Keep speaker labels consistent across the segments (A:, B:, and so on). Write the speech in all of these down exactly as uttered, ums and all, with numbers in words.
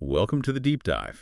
A: welcome to the deep dive.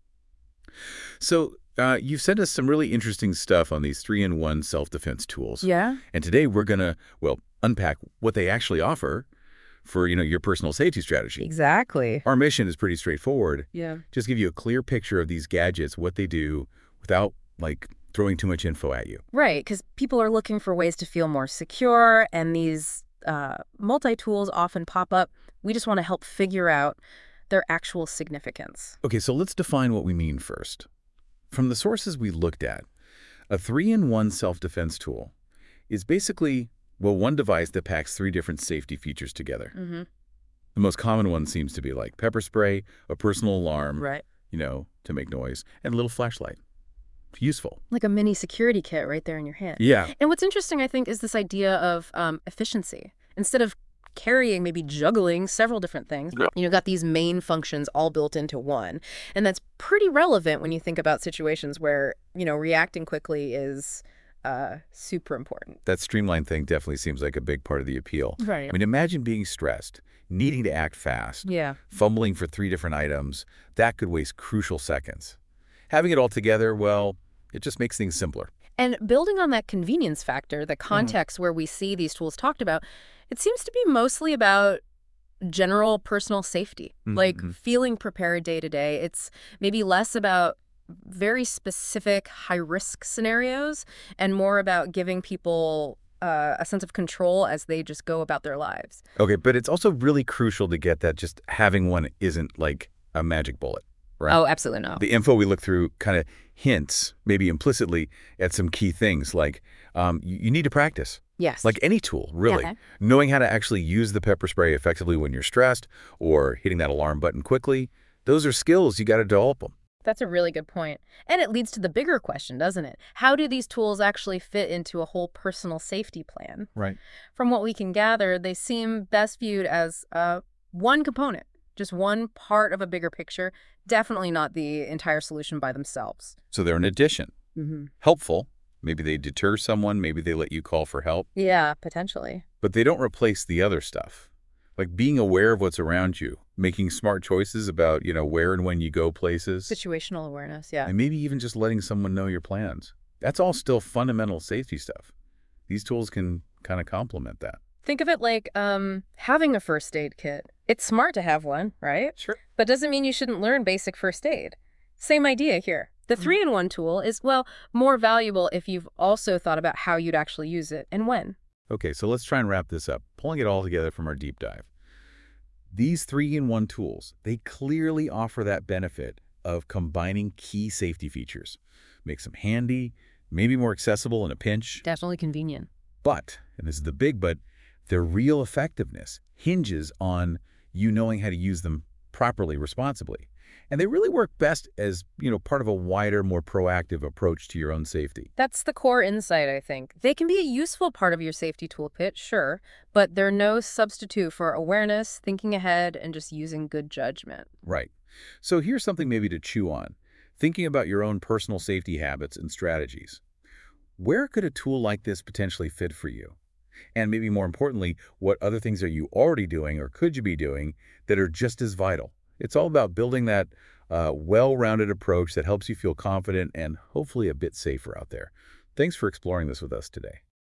A: So, uh, you've sent us some really interesting stuff on these three in one self-defense tools.
B: Yeah?
A: And today we're going to, well, unpack what they actually offer for, you know, your personal safety strategy.
B: Exactly.
A: Our mission is pretty straightforward.
B: Yeah.
A: Just give you a clear picture of these gadgets, what they do, without, like, throwing too much info at you.
B: Right, because people are looking for ways to feel more secure, and these uh, multi-tools often pop up. We just want to help figure out their actual significance.
A: Okay, so let's define what we mean first. From the sources we looked at, a three in one self-defense tool is basically, well, one device that packs three different safety features together.
B: Mm-hmm.
A: The most common one seems to be like pepper spray, a personal alarm,
B: Right.
A: you know, to make noise, and a little flashlight. Useful.
B: Like a mini security kit right there in your hand.
A: Yeah.
B: And what's interesting, I think, is this idea of um, efficiency. Instead of carrying, maybe juggling several different things,
A: Yeah.
B: you know, got these main functions all built into one. And that's pretty relevant when you think about situations where, you know, reacting quickly is uh, super important.
A: That streamlined thing definitely seems like a big part of the appeal.
B: Right.
A: I mean, imagine being stressed, needing to act fast,
B: Yeah.
A: fumbling for three different items. That could waste crucial seconds. Having it all together, well, it just makes things simpler.
B: And building on that convenience factor, the context where we see these tools talked about, it seems to be mostly about general personal safety,
A: Mhm.
B: like feeling prepared day to day. It's maybe less about very specific high-risk scenarios and more about giving people uh, a sense of control as they just go about their lives.
A: Okay, but it's also really crucial to get that just having one isn't like a magic bullet, right?
B: Oh, absolutely no.
A: The info we look through kind of hints, maybe implicitly, at some key things like um, you, you need to practice.
B: Yes.
A: Like any tool, really.
B: Yeah.
A: Knowing how to actually use the pepper spray effectively when you're stressed or hitting that alarm button quickly, those are skills you got to develop them.
B: That's a really good point. And it leads to the bigger question, doesn't it? How do these tools actually fit into a whole personal safety plan?
A: Right.
B: From what we can gather, they seem best viewed as uh, one component, just one part of a bigger picture, definitely not the entire solution by themselves.
A: So they're an addition.
B: Mm-hmm.
A: Helpful. Maybe they deter someone. Maybe they let you call for help.
B: Yeah, potentially.
A: But they don't replace the other stuff. Like being aware of what's around you, making smart choices about, you know, where and when you go places.
B: Situational awareness, yeah.
A: And maybe even just letting someone know your plans. That's all still fundamental safety stuff. These tools can kind of complement that.
B: Think of it like um, having a first aid kit. It's smart to have one, right?
A: Sure.
B: But doesn't mean you shouldn't learn basic first aid. Same idea here. The three in one tool is, well, more valuable if you've also thought about how you'd actually use it and when.
A: Okay, so let's try and wrap this up, pulling it all together from our deep dive. These three in one tools, they clearly offer that benefit of combining key safety features. Makes them handy, maybe more accessible in a pinch.
B: Definitely convenient.
A: But, and this is the big but, their real effectiveness hinges on you knowing how to use them properly, responsibly. And they really work best as, you know, part of a wider, more proactive approach to your own safety.
B: That's the core insight, I think. They can be a useful part of your safety toolkit, sure, but they're no substitute for awareness, thinking ahead, and just using good judgment.
A: Right. So here's something maybe to chew on. Thinking about your own personal safety habits and strategies. Where could a tool like this potentially fit for you? And maybe more importantly, what other things are you already doing or could you be doing that are just as vital? It's all about building that uh, well-rounded approach that helps you feel confident and hopefully a bit safer out there. Thanks for exploring this with us today.